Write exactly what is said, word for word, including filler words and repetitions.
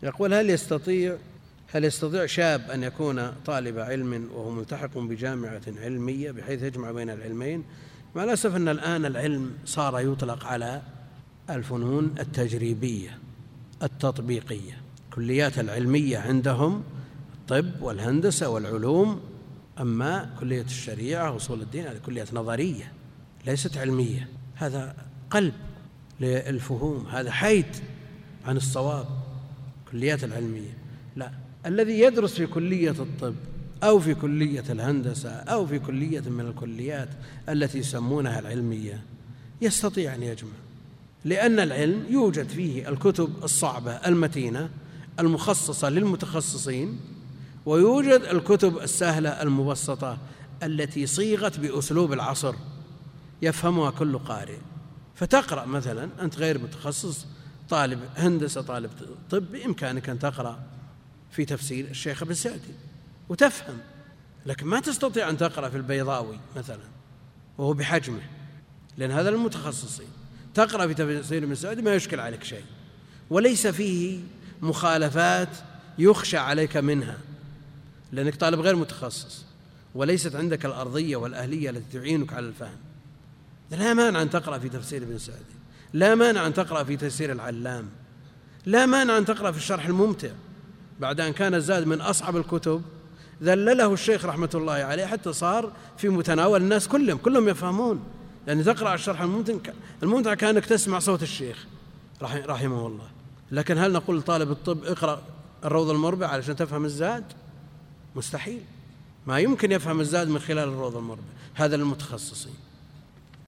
يقول هل يستطيع هل يستطيع شاب أن يكون طالب علم وهو ملتحق بجامعة علمية بحيث يجمع بين العلمين؟ مع الأسف أن الآن العلم صار يطلق على الفنون التجريبية التطبيقية. كليات العلمية عندهم الطب والهندسة والعلوم، أما كلية الشريعة وأصول الدين هذه كليات نظرية ليست علمية. هذا قلب للفهوم، هذا حيد عن الصواب. كليات العلمية لا، الذي يدرس في كلية الطب أو في كلية الهندسة أو في كلية من الكليات التي يسمونها العلمية يستطيع أن يجمع، لأن العلم يوجد فيه الكتب الصعبة المتينة المخصصة للمتخصصين، ويوجد الكتب السهلة المبسطة التي صيغت بأسلوب العصر يفهمها كل قارئ. فتقرأ مثلا أنت غير متخصص، طالب هندسة طالب طب، بإمكانك أن تقرأ في تفسير الشيخ ابن سعدي وتفهم، لكن ما تستطيع أن تقرأ في البيضاوي مثلا وهو بحجمه، لأن هذا المتخصصين. تقرأ في تفسير ابن سعدي ما يشكل عليك شيء، وليس فيه مخالفات يخشى عليك منها، لأنك طالب غير متخصص وليست عندك الأرضية والأهلية التي تعينك على الفهم. لا مانع أن تقرأ في تفسير ابن سعدي، لا مانع أن تقرأ في تفسير العلام، لا مانع أن تقرأ في الشرح الممتع، بعد أن كان الزاد من أصعب الكتب ذلله الشيخ رحمة الله عليه حتى صار في متناول الناس كلهم كلهم يفهمون، لأن يعني تقرأ الشرح الممتع الممتع كأنك تسمع صوت الشيخ رحمه الله. لكن هل نقول لطالب الطب اقرأ الروض المربع علشان تفهم الزاد؟ مستحيل، ما يمكن يفهم الزاد من خلال الروض المربع، هذا للمتخصصين.